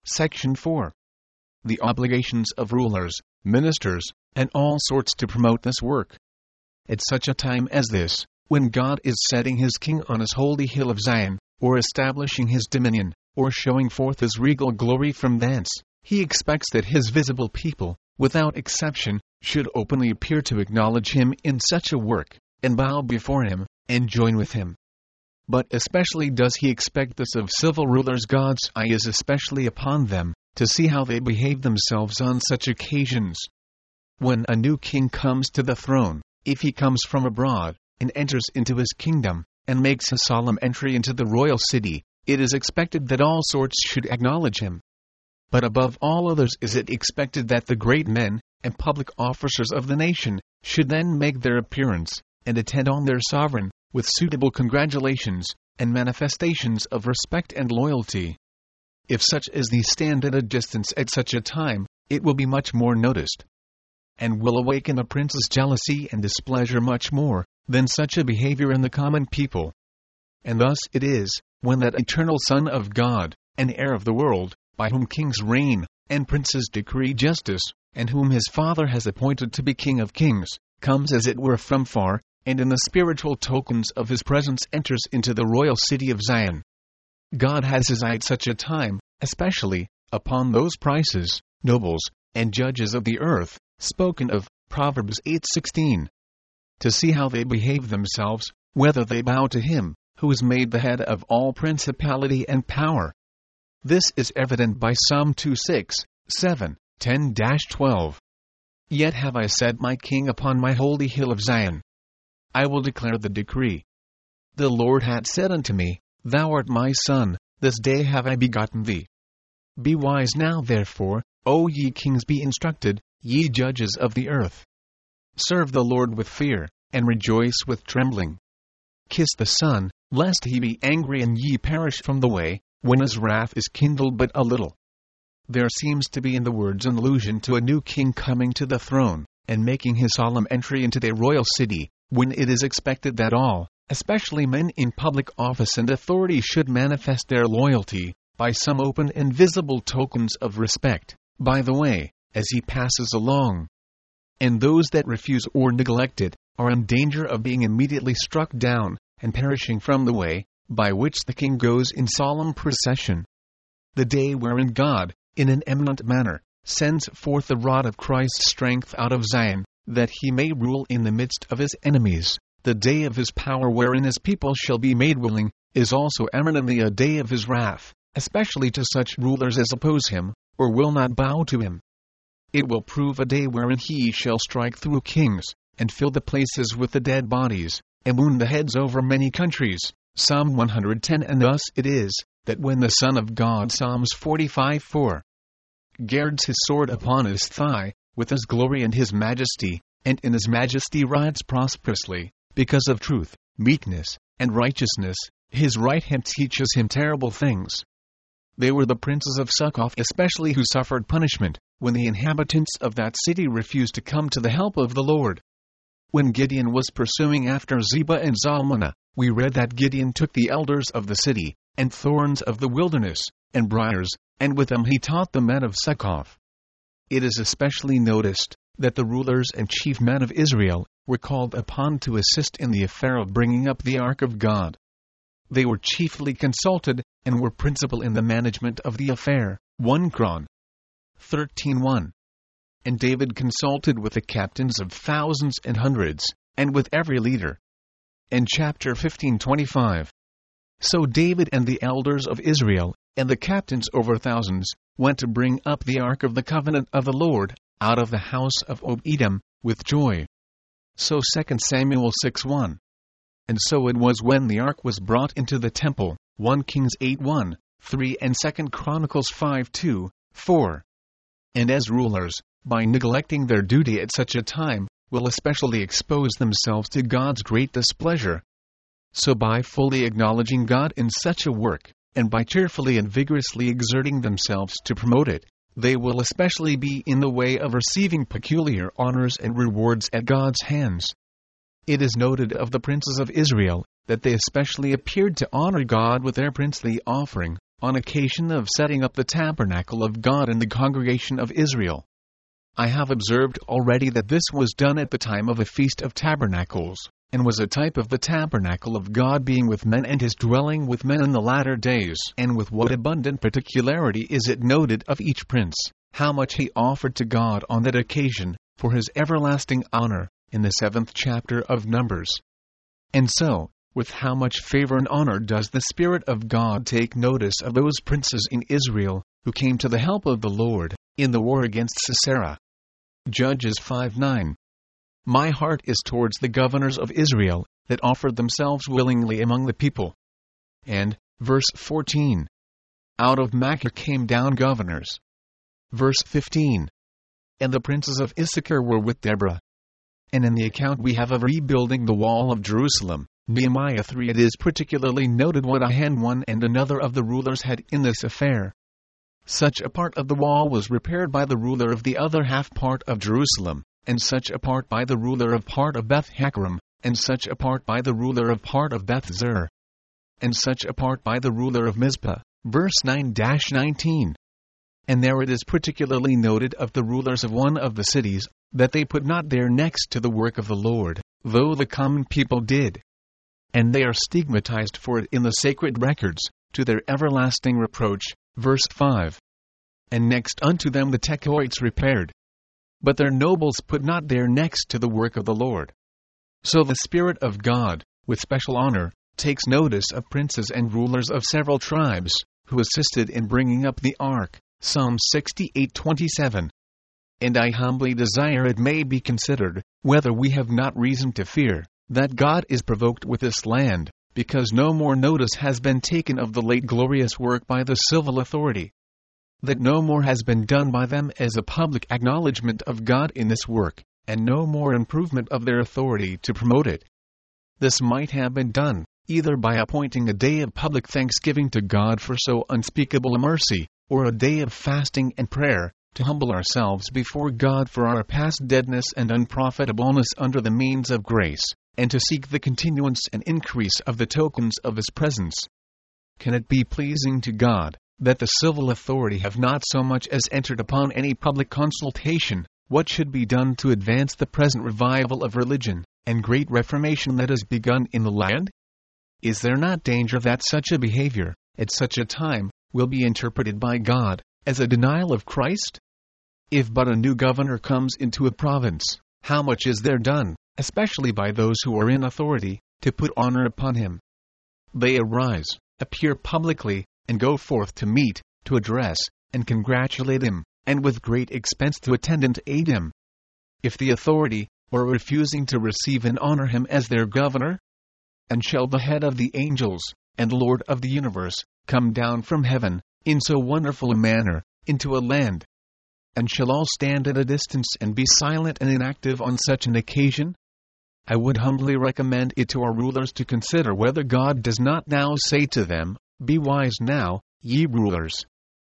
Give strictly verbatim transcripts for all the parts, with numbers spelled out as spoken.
Section four. The obligations of rulers, ministers, and all sorts to promote this work. At such a time as this, when God is setting his king on his holy hill of Zion, or establishing his dominion, or showing forth his regal glory from thence, he expects that his visible people, without exception, should openly appear to acknowledge him in such a work, and bow before him, and join with him. But especially does he expect this of civil rulers. God's eye is especially upon them, to see how they behave themselves on such occasions. When a new king comes to the throne, if he comes from abroad, and enters into his kingdom, and makes a solemn entry into the royal city, it is expected that all sorts should acknowledge him. But above all others is it expected that the great men, and public officers of the nation, should then make their appearance, and attend on their sovereign, with suitable congratulations, and manifestations of respect and loyalty. If such as these stand at a distance at such a time, it will be much more noticed, and will awaken the prince's jealousy and displeasure much more, than such a behavior in the common people. And thus it is, when that eternal Son of God, and heir of the world, by whom kings reign, and princes decree justice, and whom his Father has appointed to be King of kings, comes as it were from far, and in the spiritual tokens of his presence enters into the royal city of Zion. God has his eye at such a time, especially, upon those princes, nobles, and judges of the earth, spoken of, Proverbs eight sixteen. To see how they behave themselves, whether they bow to him, who is made the head of all principality and power. This is evident by Psalm two six, seven, ten to twelve. Yet have I set my king upon my holy hill of Zion. I will declare the decree. The Lord hath said unto me, Thou art my son, this day have I begotten thee. Be wise now therefore, O ye kings, be instructed, ye judges of the earth. Serve the Lord with fear, and rejoice with trembling. Kiss the Son, lest he be angry and ye perish from the way, when his wrath is kindled but a little. There seems to be in the words an allusion to a new king coming to the throne, and making his solemn entry into the royal city, when it is expected that all, especially men in public office and authority, should manifest their loyalty, by some open and visible tokens of respect, by the way, as he passes along. And those that refuse or neglect it, are in danger of being immediately struck down, and perishing from the way, by which the king goes in solemn procession. The day wherein God, in an eminent manner, sends forth the rod of Christ's strength out of Zion, that he may rule in the midst of his enemies, the day of his power wherein his people shall be made willing, is also eminently a day of his wrath, especially to such rulers as oppose him, or will not bow to him. It will prove a day wherein he shall strike through kings, and fill the places with the dead bodies, and wound the heads over many countries. Psalm one hundred ten. And thus it is, that when the Son of God, Psalms forty-five four, girds his sword upon his thigh, with his glory and his majesty, and in his majesty rides prosperously, because of truth, meekness, and righteousness, his right hand teaches him terrible things. They were the princes of Succoth especially who suffered punishment, when the inhabitants of that city refused to come to the help of the Lord. When Gideon was pursuing after Zebah and Zalmunna, we read that Gideon took the elders of the city, and thorns of the wilderness, and briars, and with them he taught the men of Succoth. It is especially noticed, that the rulers and chief men of Israel were called upon to assist in the affair of bringing up the ark of God. They were chiefly consulted, and were principal in the management of the affair. First Chronicles thirteen one. And David consulted with the captains of thousands and hundreds, and with every leader. And chapter fifteen twenty-five. So David and the elders of Israel, and the captains over thousands, went to bring up the ark of the covenant of the Lord, out of the house of Obed-Edom, with joy. So Second Samuel six one. And so it was when the ark was brought into the temple, First Kings eight one, three and Second Chronicles five two, four. And as rulers, by neglecting their duty at such a time, will especially expose themselves to God's great displeasure. So by fully acknowledging God in such a work, and by cheerfully and vigorously exerting themselves to promote it, they will especially be in the way of receiving peculiar honors and rewards at God's hands. It is noted of the princes of Israel, that they especially appeared to honor God with their princely offering, on occasion of setting up the tabernacle of God in the congregation of Israel. I have observed already that this was done at the time of a Feast of Tabernacles, and was a type of the tabernacle of God being with men and his dwelling with men in the latter days. And with what abundant particularity is it noted of each prince, how much he offered to God on that occasion, for his everlasting honor, in the seventh chapter of Numbers. And so, with how much favor and honor does the Spirit of God take notice of those princes in Israel, who came to the help of the Lord, in the war against Sisera. Judges five nine. My heart is towards the governors of Israel, that offered themselves willingly among the people. And, verse fourteen. Out of Machir came down governors. Verse fifteen. And the princes of Issachar were with Deborah. And in the account we have of rebuilding the wall of Jerusalem, Nehemiah three, it is particularly noted what a hand one and another of the rulers had in this affair. Such a part of the wall was repaired by the ruler of the other half part of Jerusalem, and such a part by the ruler of part of Beth Hakkerem, and such a part by the ruler of part of Beth Zur, and such a part by the ruler of Mizpah. Verse nine nineteen. And there it is particularly noted of the rulers of one of the cities, that they put not their necks to the work of the Lord, though the common people did. And they are stigmatized for it in the sacred records, to their everlasting reproach. Verse five. And next unto them the Tekoites repaired. But their nobles put not their necks to the work of the Lord. So the Spirit of God, with special honor, takes notice of princes and rulers of several tribes, who assisted in bringing up the ark. Psalm sixty-eight twenty-seven. And I humbly desire it may be considered, whether we have not reason to fear, that God is provoked with this land, because no more notice has been taken of the late glorious work by the civil authority. That no more has been done by them as a public acknowledgement of God in this work, and no more improvement of their authority to promote it. This might have been done, either by appointing a day of public thanksgiving to God for so unspeakable a mercy, or a day of fasting and prayer, to humble ourselves before God for our past deadness and unprofitableness under the means of grace, and to seek the continuance and increase of the tokens of His presence. Can it be pleasing to God, that the civil authority have not so much as entered upon any public consultation, what should be done to advance the present revival of religion, and great reformation that has begun in the land? Is there not danger that such a behavior, at such a time, will be interpreted by God as a denial of Christ? If but a new governor comes into a province, how much is there done, especially by those who are in authority, to put honor upon him? They arise, appear publicly, and go forth to meet, to address, and congratulate him, and with great expense to attend and aid him. If the authority, or refusing to receive and honor him as their governor? And shall the head of the angels, and Lord of the universe, come down from heaven, in so wonderful a manner, into a land? And shall all stand at a distance and be silent and inactive on such an occasion? I would humbly recommend it to our rulers to consider whether God does not now say to them, Be wise now, ye rulers.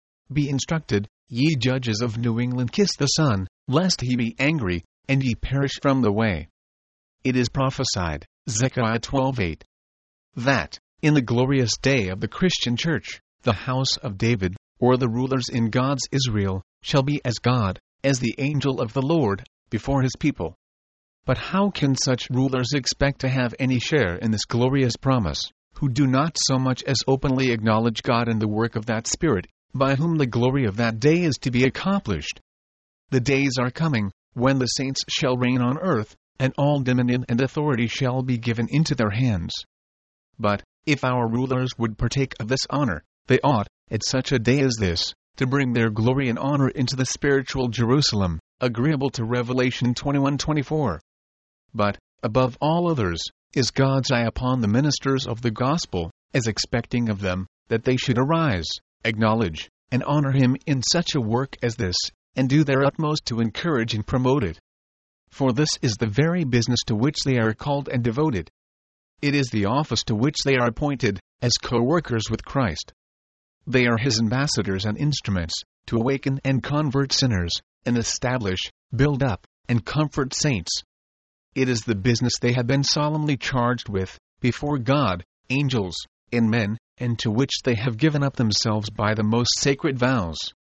Be instructed, ye judges of New England, kiss the Son, lest he be angry, and ye perish from the way. It is prophesied, Zechariah twelve eight, that, in the glorious day of the Christian Church, the house of David, or the rulers in God's Israel, shall be as God, as the angel of the Lord, before his people. But how can such rulers expect to have any share in this glorious promise, who do not so much as openly acknowledge God in the work of that Spirit, by whom the glory of that day is to be accomplished? The days are coming, when the saints shall reign on earth, and all dominion and authority shall be given into their hands. But, if our rulers would partake of this honor, they ought, at such a day as this, to bring their glory and honor into the spiritual Jerusalem, agreeable to Revelation twenty-one twenty-four. But, above all others, is God's eye upon the ministers of the gospel, as expecting of them, that they should arise, acknowledge, and honor him in such a work as this, and do their utmost to encourage and promote it. For this is the very business to which they are called and devoted. It is the office to which they are appointed, as co-workers with Christ. They are his ambassadors and instruments, to awaken and convert sinners, and establish, build up, and comfort saints. It is the business they have been solemnly charged with, before God, angels, in men, and to which they have given up themselves by the most sacred vows.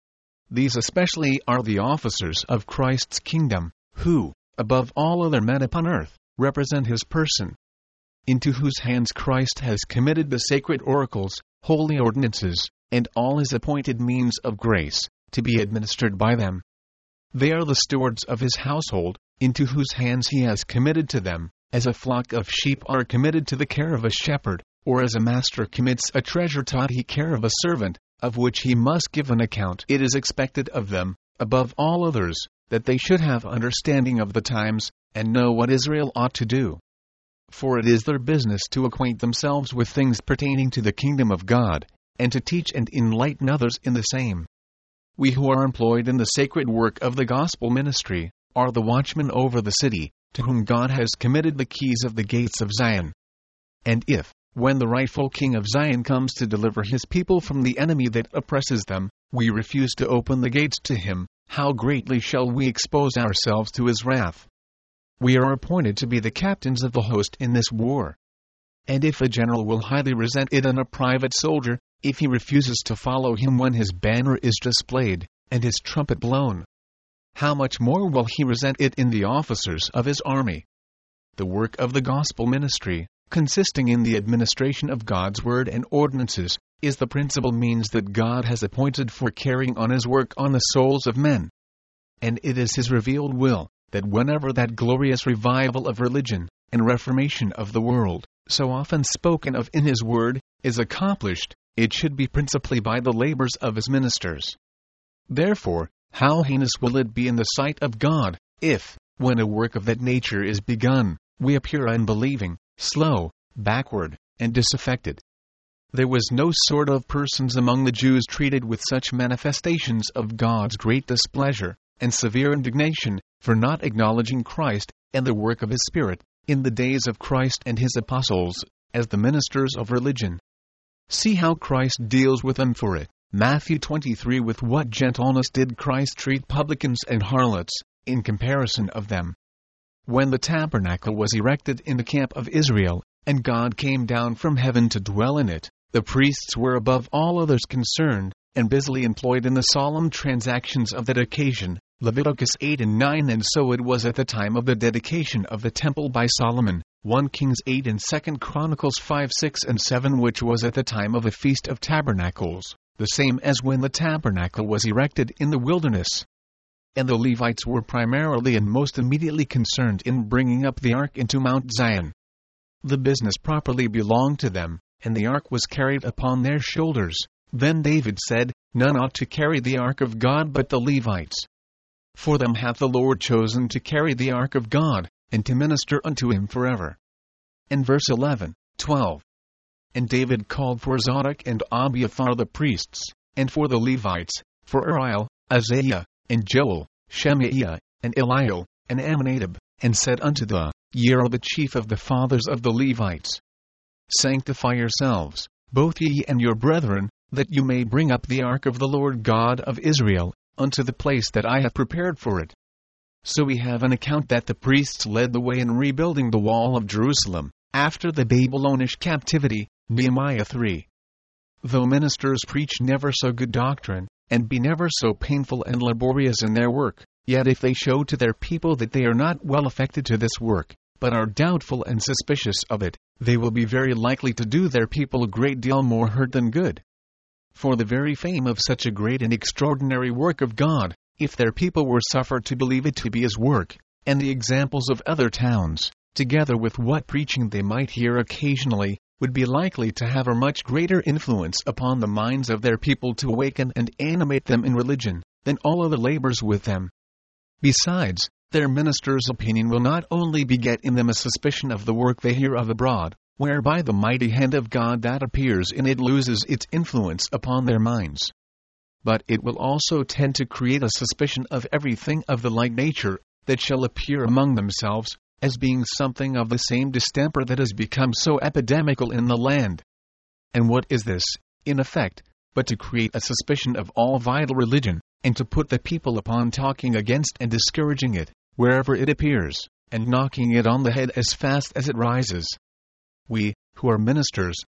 These especially are the officers of Christ's kingdom, who, above all other men upon earth, represent his person, into whose hands Christ has committed the sacred oracles, holy ordinances, and all his appointed means of grace, to be administered by them. They are the stewards of his household, into whose hands he has committed to them, as a flock of sheep are committed to the care of a shepherd, or as a master commits a treasure to the care of a servant, of which he must give an account. It is expected of them, above all others, that they should have understanding of the times, and know what Israel ought to do. For it is their business to acquaint themselves with things pertaining to the kingdom of God, and to teach and enlighten others in the same. We who are employed in the sacred work of the gospel ministry, are the watchmen over the city, to whom God has committed the keys of the gates of Zion. And if, when the rightful king of Zion comes to deliver his people from the enemy that oppresses them, we refuse to open the gates to him, how greatly shall we expose ourselves to his wrath? We are appointed to be the captains of the host in this war. And if a general will highly resent it in a private soldier, if he refuses to follow him when his banner is displayed, and his trumpet blown, how much more will he resent it in the officers of his army? The work of the gospel ministry, consisting in the administration of God's word and ordinances, is the principal means that God has appointed for carrying on his work on the souls of men. And it is his revealed will, that whenever that glorious revival of religion, and reformation of the world, so often spoken of in his word, is accomplished, it should be principally by the labors of his ministers. Therefore, how heinous will it be in the sight of God, if, when a work of that nature is begun, we appear unbelieving, slow, backward, and disaffected. There was no sort of persons among the Jews treated with such manifestations of God's great displeasure, and severe indignation, for not acknowledging Christ, and the work of his Spirit, in the days of Christ and his apostles, as the ministers of religion. See how Christ deals with them for it. Matthew twenty-three. With what gentleness did Christ treat publicans and harlots, in comparison of them? When the tabernacle was erected in the camp of Israel, and God came down from heaven to dwell in it, the priests were above all others concerned, and busily employed in the solemn transactions of that occasion. Leviticus eight and nine. And so it was at the time of the dedication of the temple by Solomon, First Kings eight and Second Chronicles five, six and seven, which was at the time of the Feast of Tabernacles, the same as when the tabernacle was erected in the wilderness. And the Levites were primarily and most immediately concerned in bringing up the ark into Mount Zion. The business properly belonged to them, and the ark was carried upon their shoulders. Then David said, None ought to carry the ark of God but the Levites. For them hath the Lord chosen to carry the ark of God, and to minister unto him forever. And verse eleven, twelve. And David called for Zadok and Abiathar the priests, and for the Levites, for Uriel, Isaiah, and Joel, Shemaiah, and Eliel, and Amminadab, and said unto the, Ye are the chief of the fathers of the Levites. Sanctify yourselves, both ye and your brethren, that you may bring up the ark of the Lord God of Israel, unto the place that I have prepared for it. So we have an account that the priests led the way in rebuilding the wall of Jerusalem, after the Babylonish captivity, Nehemiah three. Though ministers preach never so good doctrine, and be never so painful and laborious in their work, yet if they show to their people that they are not well affected to this work, but are doubtful and suspicious of it, they will be very likely to do their people a great deal more hurt than good. For the very fame of such a great and extraordinary work of God, if their people were suffered to believe it to be his work, and the examples of other towns, together with what preaching they might hear occasionally, would be likely to have a much greater influence upon the minds of their people to awaken and animate them in religion, than all other labors with them. Besides, their ministers' opinion will not only beget in them a suspicion of the work they hear of abroad, whereby the mighty hand of God that appears in it loses its influence upon their minds, but it will also tend to create a suspicion of everything of the like nature, that shall appear among themselves, as being something of the same distemper that has become so epidemical in the land. And what is this, in effect, but to create a suspicion of all vital religion, and to put the people upon talking against and discouraging it, wherever it appears, and knocking it on the head as fast as it rises? We, who are ministers,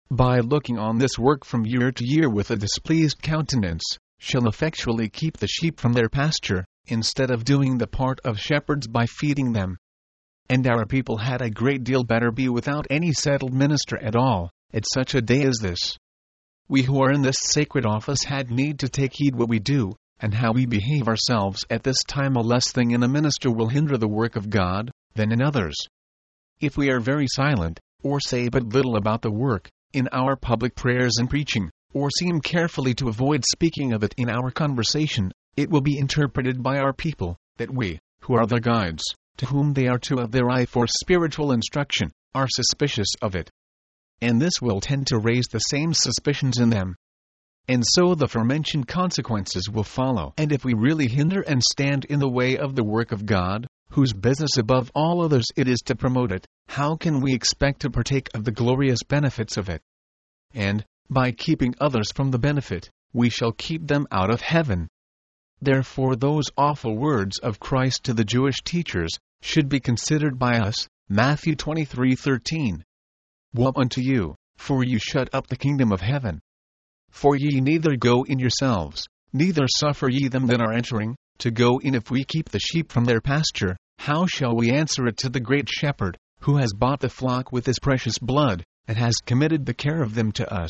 by looking on this work from year to year with a displeased countenance, shall effectually keep the sheep from their pasture, instead of doing the part of shepherds by feeding them. And our people had a great deal better be without any settled minister at all, at such a day as this. We who are in this sacred office had need to take heed what we do, and how we behave ourselves at this time. A less thing in a minister will hinder the work of God, than in others. If we are very silent, or say but little about the work, in our public prayers and preaching, or seem carefully to avoid speaking of it in our conversation, it will be interpreted by our people, that we, who are the guides, to whom they are to have their eye for spiritual instruction, are suspicious of it. And this will tend to raise the same suspicions in them. And so the aforementioned consequences will follow. And if we really hinder and stand in the way of the work of God, whose business above all others it is to promote it, how can we expect to partake of the glorious benefits of it? And, by keeping others from the benefit, we shall keep them out of heaven. Therefore those awful words of Christ to the Jewish teachers should be considered by us, Matthew twenty-three thirteen. Woe unto you, for you shut up the kingdom of heaven. For ye neither go in yourselves, neither suffer ye them that are entering, to go in. If we keep the sheep from their pasture, how shall we answer it to the great shepherd, who has bought the flock with his precious blood, and has committed the care of them to us?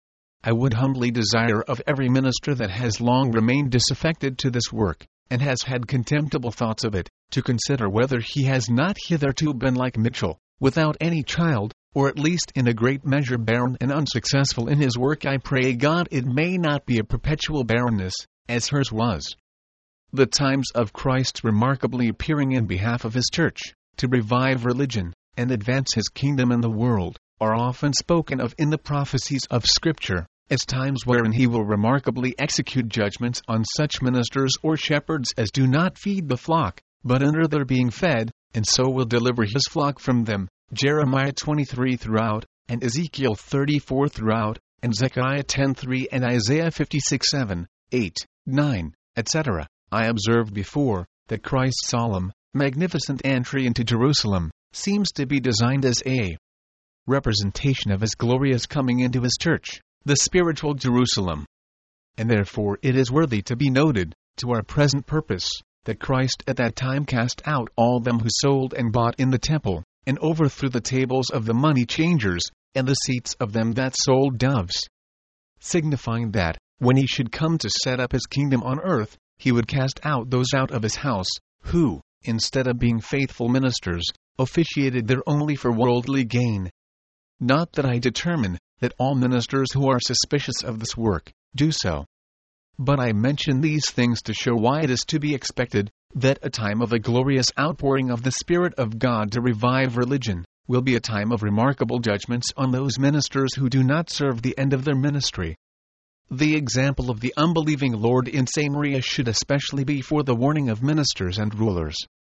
I would humbly desire of every minister that has long remained disaffected to this work, and has had contemptible thoughts of it, to consider whether he has not hitherto been like Mitchell, without any child, or at least in a great measure barren and unsuccessful in his work. I pray God it may not be a perpetual barrenness, as hers was. The times of Christ's remarkably appearing in behalf of his church, to revive religion, and advance his kingdom in the world, are often spoken of in the prophecies of Scripture, as times wherein he will remarkably execute judgments on such ministers or shepherds as do not feed the flock, but hinder their being fed, and so will deliver his flock from them. Jeremiah twenty-three throughout, and Ezekiel thirty-four throughout, and Zechariah ten three and Isaiah fifty-six seven, eight, nine, et cetera. I observed before, that Christ's solemn, magnificent entry into Jerusalem, seems to be designed as a representation of his glorious coming into his church, the spiritual Jerusalem. And therefore it is worthy to be noted, to our present purpose, that Christ at that time cast out all them who sold and bought in the temple, and overthrew the tables of the money changers, and the seats of them that sold doves, signifying that, when he should come to set up his kingdom on earth, he would cast out those out of his house, who, instead of being faithful ministers, officiated there only for worldly gain. Not that I determine that all ministers who are suspicious of this work do so. But I mention these things to show why it is to be expected that a time of a glorious outpouring of the Spirit of God to revive religion will be a time of remarkable judgments on those ministers who do not serve the end of their ministry. The example of the unbelieving Lord in Samaria should especially be for the warning of ministers and rulers.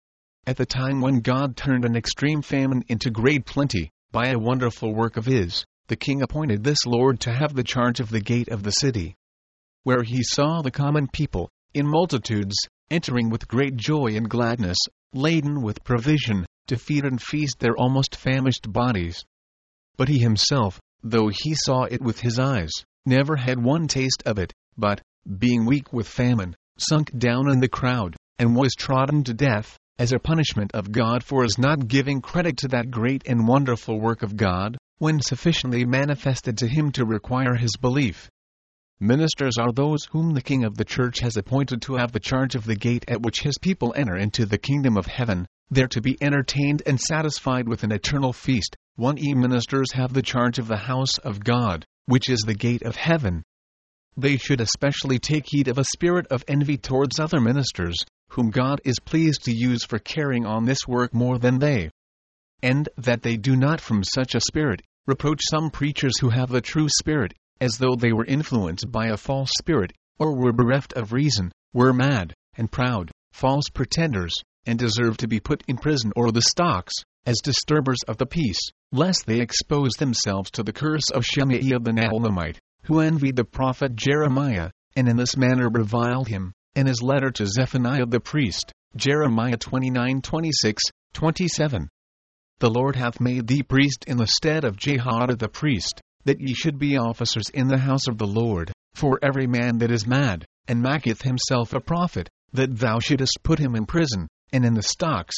At the time when God turned an extreme famine into great plenty, by a wonderful work of his, the king appointed this Lord to have the charge of the gate of the city, where he saw the common people, in multitudes, entering with great joy and gladness, laden with provision, to feed and feast their almost famished bodies. But he himself, though he saw it with his eyes, never had one taste of it, but, being weak with famine, sunk down in the crowd, and was trodden to death, as a punishment of God for his not giving credit to that great and wonderful work of God, when sufficiently manifested to him to require his belief. Ministers are those whom the King of the Church has appointed to have the charge of the gate at which his people enter into the kingdom of heaven, there to be entertained and satisfied with an eternal feast. One e ministers have the charge of the house of God, which is the gate of heaven. They should especially take heed of a spirit of envy towards other ministers, whom God is pleased to use for carrying on this work more than they. And that they do not from such a spirit reproach some preachers who have the true spirit, as though they were influenced by a false spirit, or were bereft of reason, were mad, and proud, false pretenders, and deserve to be put in prison or the stocks, as disturbers of the peace, lest they expose themselves to the curse of Shemaiah the Naamite, who envied the prophet Jeremiah, and in this manner reviled him. In his letter to Zephaniah the priest, Jeremiah twenty-nine twenty-six, twenty-seven. The Lord hath made thee priest in the stead of Jehoiada the priest, that ye should be officers in the house of the Lord, for every man that is mad, and maketh himself a prophet, that thou shouldest put him in prison, and in the stocks.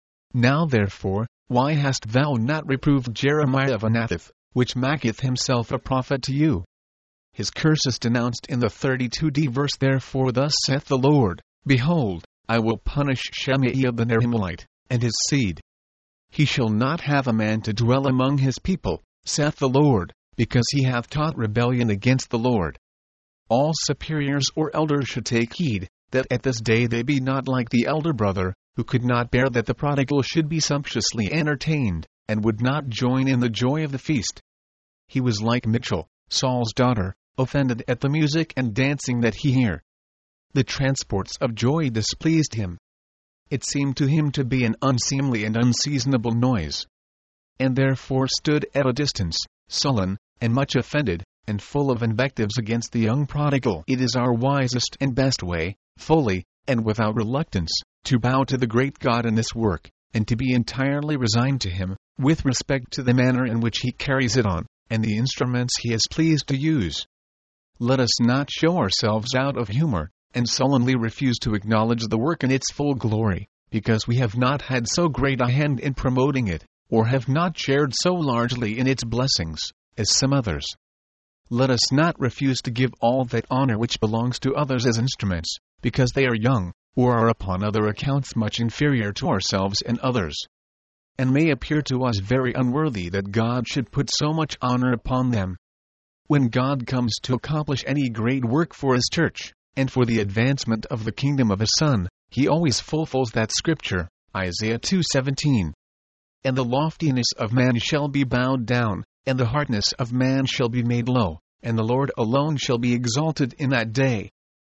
Now therefore, why hast thou not reproved Jeremiah of Anathoth, which maketh himself a prophet to you? His curse is denounced in the thirty-second verse. Therefore thus saith the Lord, Behold, I will punish Shemaiah the Nerahemite, and his seed. He shall not have a man to dwell among his people, saith the Lord, because he hath taught rebellion against the Lord. All superiors or elders should take heed, that at this day they be not like the elder brother, who could not bear that the prodigal should be sumptuously entertained, and would not join in the joy of the feast. He was like Michal, Saul's daughter, offended at the music and dancing that he hear. The transports of joy displeased him. It seemed to him to be an unseemly and unseasonable noise. And therefore stood at a distance, sullen, and much offended, and full of invectives against the young prodigal. It is our wisest and best way, fully, and without reluctance, to bow to the great God in this work, and to be entirely resigned to Him, with respect to the manner in which He carries it on, and the instruments He is pleased to use. Let us not show ourselves out of humor, and sullenly refuse to acknowledge the work in its full glory, because we have not had so great a hand in promoting it, or have not shared so largely in its blessings, as some others. Let us not refuse to give all that honor which belongs to others as instruments, because they are young, or are upon other accounts much inferior to ourselves and others. And may appear to us very unworthy that God should put so much honor upon them. When God comes to accomplish any great work for His church, and for the advancement of the kingdom of His Son, He always fulfills that scripture, Isaiah two seventeen. And the loftiness of man shall be bowed down, and the hardness of man shall be made low, and the Lord alone shall be exalted in that day.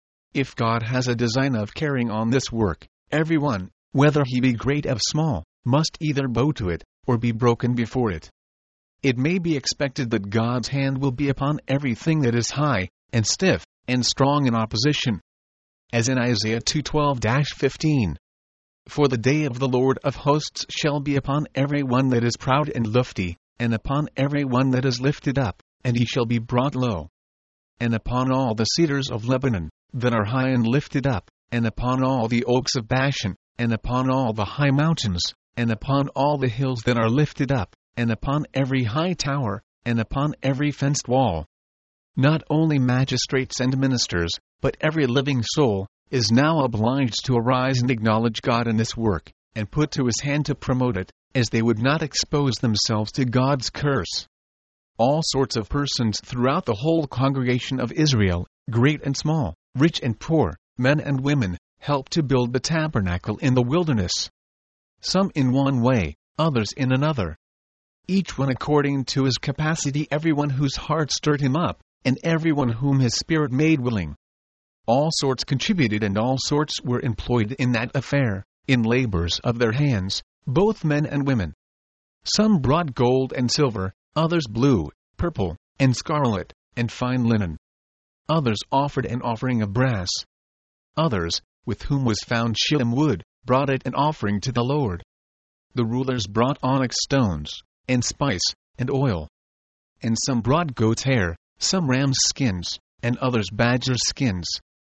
If God has a design of carrying on this work, everyone, whether he be great or small, must either bow to it, or be broken before it. It may be expected that God's hand will be upon everything that is high, and stiff, and strong in opposition. As in Isaiah two twelve to fifteen. For the day of the Lord of hosts shall be upon every one that is proud and lofty, and upon every one that is lifted up, and he shall be brought low. And upon all the cedars of Lebanon, that are high and lifted up, and upon all the oaks of Bashan, and upon all the high mountains, and upon all the hills that are lifted up, and upon every high tower, and upon every fenced wall. Not only magistrates and ministers, but every living soul, is now obliged to arise and acknowledge God in this work, and put to His hand to promote it, as they would not expose themselves to God's curse. All sorts of persons throughout the whole congregation of Israel, great and small, rich and poor, men and women, helped to build the tabernacle in the wilderness. Some in one way, others in another. Each one according to his capacity, everyone whose heart stirred him up, and everyone whom His Spirit made willing. All sorts contributed, and all sorts were employed in that affair, in labors of their hands, both men and women. Some brought gold and silver, others blue, purple, and scarlet, and fine linen. Others offered an offering of brass. Others, with whom was found shittim wood, brought it an offering to the Lord. The rulers brought onyx stones, and spice, and oil. And some brought goat's hair, some ram's skins, and others badger skins.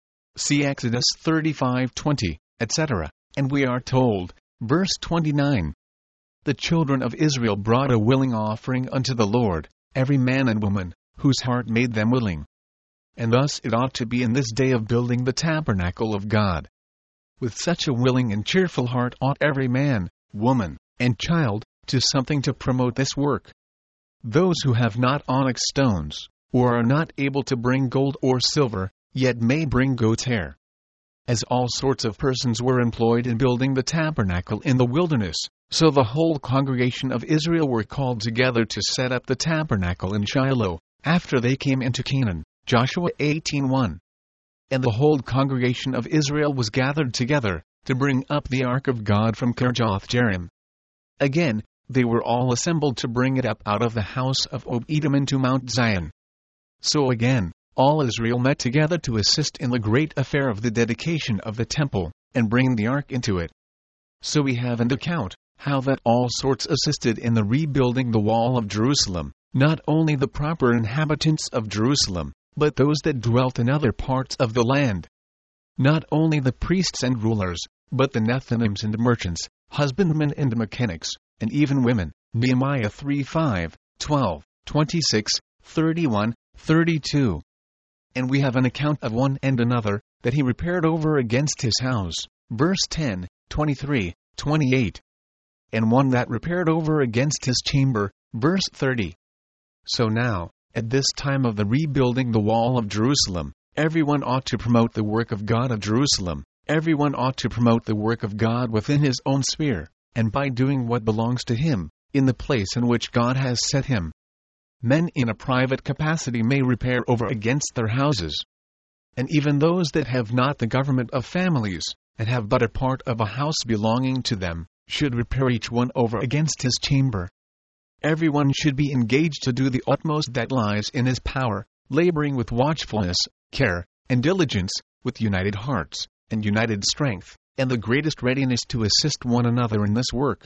See Exodus thirty-five twenty, et cetera. And we are told, verse twenty-nine, the children of Israel brought a willing offering unto the Lord, every man and woman, whose heart made them willing. And thus it ought to be in this day of building the tabernacle of God. With such a willing and cheerful heart ought every man, woman, and child, to something to promote this work. Those who have not onyx stones, or are not able to bring gold or silver, yet may bring goat's hair. As all sorts of persons were employed in building the tabernacle in the wilderness, so the whole congregation of Israel were called together to set up the tabernacle in Shiloh, after they came into Canaan. Joshua eighteen one. And the whole congregation of Israel was gathered together, to bring up the ark of God from Kirjath-jearim. Again, they were all assembled to bring it up out of the house of Obed-edom into Mount Zion. So again, all Israel met together to assist in the great affair of the dedication of the temple, and bring the ark into it. So we have an account, how that all sorts assisted in the rebuilding the wall of Jerusalem, not only the proper inhabitants of Jerusalem, but those that dwelt in other parts of the land. Not only the priests and rulers, but the Nethinims and merchants, husbandmen and mechanics, and even women. Nehemiah three five, twelve, twenty-six, thirty-one, thirty-two. And we have an account of one and another, that he repaired over against his house, verse ten, twenty-three, twenty-eight. And one that repaired over against his chamber, verse thirty. So now, at this time of the rebuilding the wall of Jerusalem, everyone ought to promote the work of God of Jerusalem, everyone ought to promote the work of God within his own sphere, and by doing what belongs to him, in the place in which God has set him. Men in a private capacity may repair over against their houses. And even those that have not the government of families, and have but a part of a house belonging to them, should repair each one over against his chamber. Everyone should be engaged to do the utmost that lies in his power, laboring with watchfulness, care, and diligence, with united hearts, and united strength, and the greatest readiness to assist one another in this work.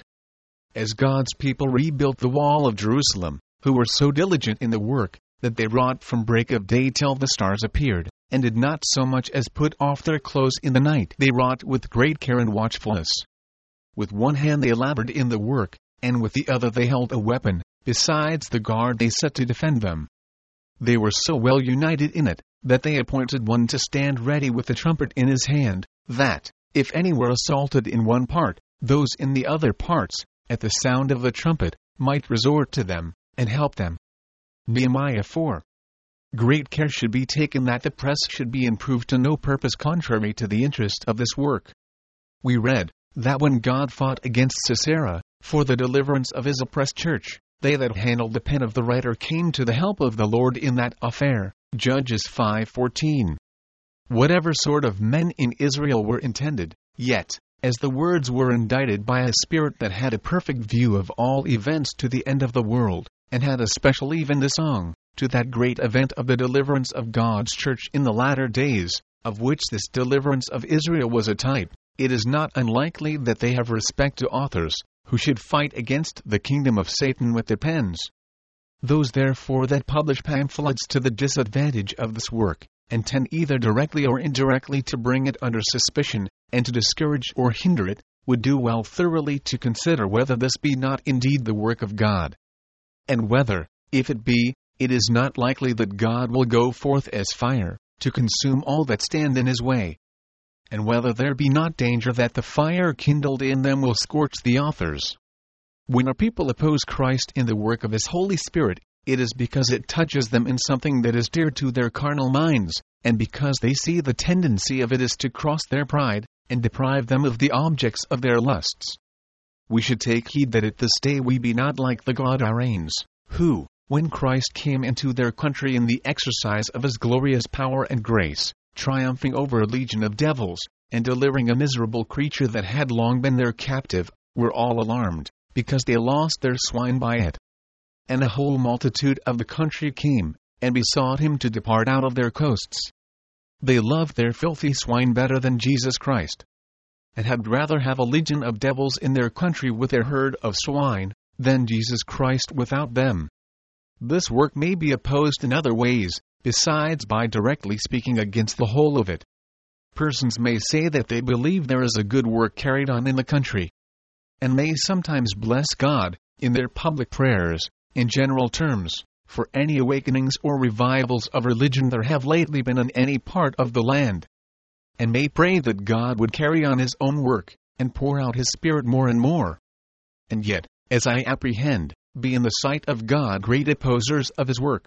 As God's people rebuilt the wall of Jerusalem, who were so diligent in the work, that they wrought from break of day till the stars appeared, and did not so much as put off their clothes in the night, they wrought with great care and watchfulness. With one hand they labored in the work, and with the other they held a weapon, besides the guard they set to defend them. They were so well united in it, that they appointed one to stand ready with a trumpet in his hand, that, if any were assaulted in one part, those in the other parts, at the sound of the trumpet, might resort to them, and help them. Nehemiah four. Great care should be taken that the press should be improved to no purpose contrary to the interest of this work. We read, that when God fought against Sisera, for the deliverance of his oppressed church, they that handled the pen of the writer came to the help of the Lord in that affair. Judges five fourteen. Whatever sort of men in Israel were intended, yet, as the words were indited by a spirit that had a perfect view of all events to the end of the world, and had especially even the song, to that great event of the deliverance of God's church in the latter days, of which this deliverance of Israel was a type, it is not unlikely that they have respect to authors, who should fight against the kingdom of Satan with their pens. Those therefore that publish pamphlets to the disadvantage of this work, and tend either directly or indirectly to bring it under suspicion, and to discourage or hinder it, would do well thoroughly to consider whether this be not indeed the work of God. And whether, if it be, it is not likely that God will go forth as fire, to consume all that stand in his way. And whether there be not danger that the fire kindled in them will scorch the authors. When a people oppose Christ in the work of his Holy Spirit, it is because it touches them in something that is dear to their carnal minds, and because they see the tendency of it is to cross their pride, and deprive them of the objects of their lusts. We should take heed that at this day we be not like the Gadarenes, who, when Christ came into their country in the exercise of his glorious power and grace, triumphing over a legion of devils, and delivering a miserable creature that had long been their captive, were all alarmed, because they lost their swine by it. And a whole multitude of the country came, and besought him to depart out of their coasts. They loved their filthy swine better than Jesus Christ, and had rather have a legion of devils in their country with their herd of swine, than Jesus Christ without them. This work may be opposed in other ways, besides by directly speaking against the whole of it. Persons may say that they believe there is a good work carried on in the country, and may sometimes bless God, in their public prayers, in general terms, for any awakenings or revivals of religion there have lately been in any part of the land, and may pray that God would carry on his own work, and pour out his Spirit more and more. And yet, as I apprehend, be in the sight of God great opposers of his work.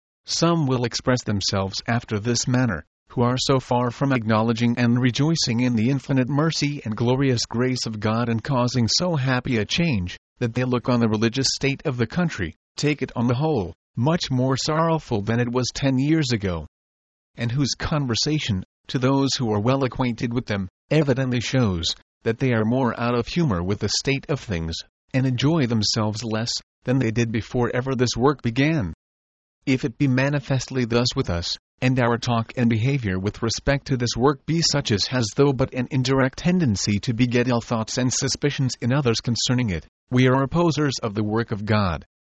Some will express themselves after this manner, who are so far from acknowledging and rejoicing in the infinite mercy and glorious grace of God in causing so happy a change, that they look on the religious state of the country, take it on the whole, much more sorrowful than it was ten years ago, and whose conversation, to those who are well acquainted with them, evidently shows that they are more out of humor with the state of things, and enjoy themselves less than they did before ever this work began. If it be manifestly thus with us, and our talk and behavior with respect to this work be such as has though but an indirect tendency to beget ill thoughts and suspicions in others concerning it, we are opposers of the work of God.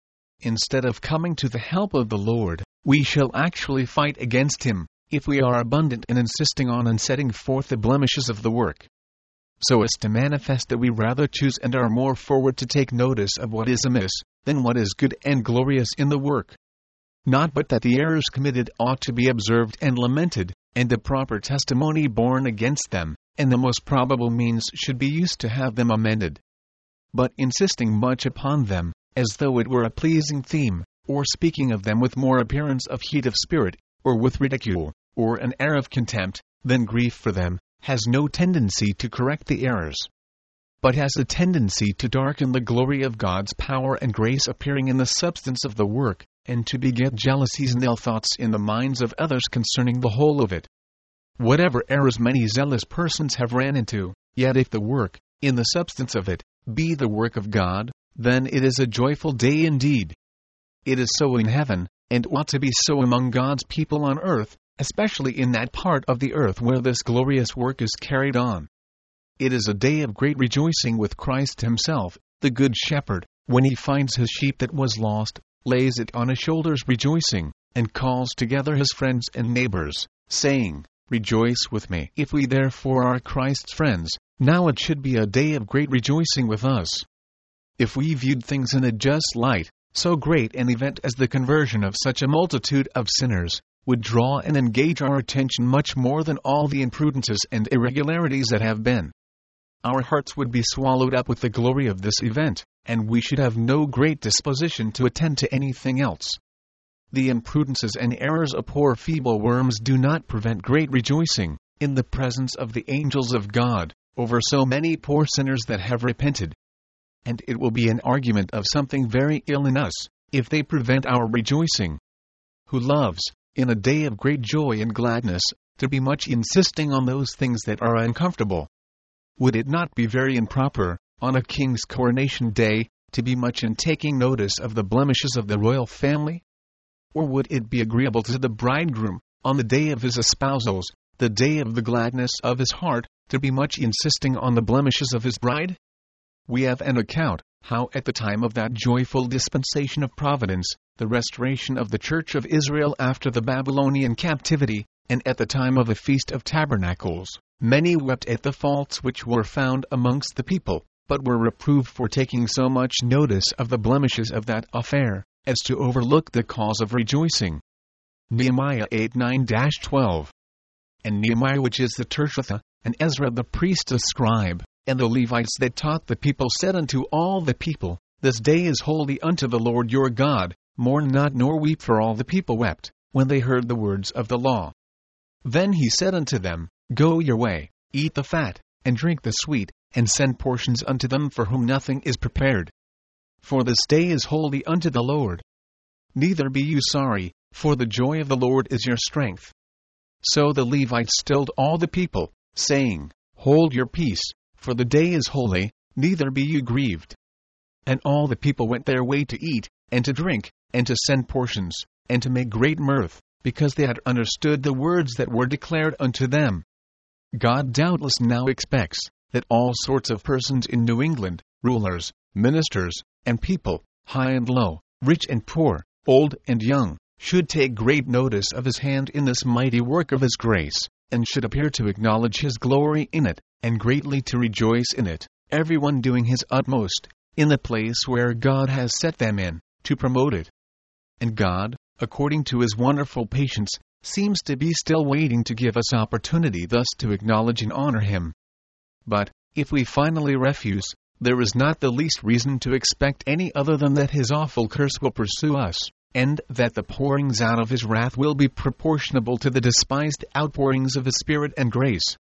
instead of coming to the help of the Lord, we shall actually fight against him, if we are abundant in insisting on and setting forth the blemishes of the work, so as to manifest that we rather choose and are more forward to take notice of what is amiss, than what is good and glorious in the work. Not but that the errors committed ought to be observed and lamented, and the proper testimony borne against them, and the most probable means should be used to have them amended. But insisting much upon them, as though it were a pleasing theme, or speaking of them with more appearance of heat of spirit, or with ridicule, or an air of contempt, than grief for them, has no tendency to correct the errors, but has a tendency to darken the glory of God's power and grace appearing in the substance of the work, and to beget jealousies and ill thoughts in the minds of others concerning the whole of it. Whatever errors many zealous persons have ran into, yet if the work, in the substance of it, be the work of God, then it is a joyful day indeed. It is so in heaven, and ought to be so among God's people on earth, especially in that part of the earth where this glorious work is carried on. It is a day of great rejoicing with Christ himself, the Good Shepherd, when he finds his sheep that was lost, lays it on his shoulders rejoicing, and calls together his friends and neighbors, saying, "Rejoice with me." If we therefore are Christ's friends, now it should be a day of great rejoicing with us. If we viewed things in a just light, so great an event as the conversion of such a multitude of sinners would draw and engage our attention much more than all the imprudences and irregularities that have been. Our hearts would be swallowed up with the glory of this event, and we should have no great disposition to attend to anything else. The imprudences and errors of poor feeble worms do not prevent great rejoicing, in the presence of the angels of God, over so many poor sinners that have repented. And it will be an argument of something very ill in us, if they prevent our rejoicing. Who loves, in a day of great joy and gladness, to be much insisting on those things that are uncomfortable? Would it not be very improper, on a king's coronation day, to be much in taking notice of the blemishes of the royal family? Or would it be agreeable to the bridegroom, on the day of his espousals, the day of the gladness of his heart, to be much insisting on the blemishes of his bride? We have an account, how at the time of that joyful dispensation of providence, the restoration of the Church of Israel after the Babylonian captivity, and at the time of the Feast of Tabernacles, many wept at the faults which were found amongst the people, but were reproved for taking so much notice of the blemishes of that affair, as to overlook the cause of rejoicing. Nehemiah eight nine to twelve. And Nehemiah, which is the Tirshatha, and Ezra the priest the scribe, and the Levites that taught the people, said unto all the people, This day is holy unto the Lord your God, mourn not nor weep. For all the people wept, when they heard the words of the law. Then he said unto them, Go your way, eat the fat, and drink the sweet, and send portions unto them for whom nothing is prepared. For this day is holy unto the Lord. Neither be you sorry, for the joy of the Lord is your strength. So the Levites stilled all the people, saying, Hold your peace, for the day is holy, neither be you grieved. And all the people went their way to eat, and to drink, and to send portions, and to make great mirth, because they had understood the words that were declared unto them. God doubtless now expects that all sorts of persons in New England, rulers, ministers, and people, high and low, rich and poor, old and young, should take great notice of his hand in this mighty work of his grace, and should appear to acknowledge his glory in it, and greatly to rejoice in it, everyone doing his utmost, in the place where God has set them in, to promote it. And God, according to his wonderful patience, seems to be still waiting to give us opportunity thus to acknowledge and honor him. But, if we finally refuse, there is not the least reason to expect any other than that his awful curse will pursue us, and that the pourings out of his wrath will be proportionable to the despised outpourings of his Spirit and grace,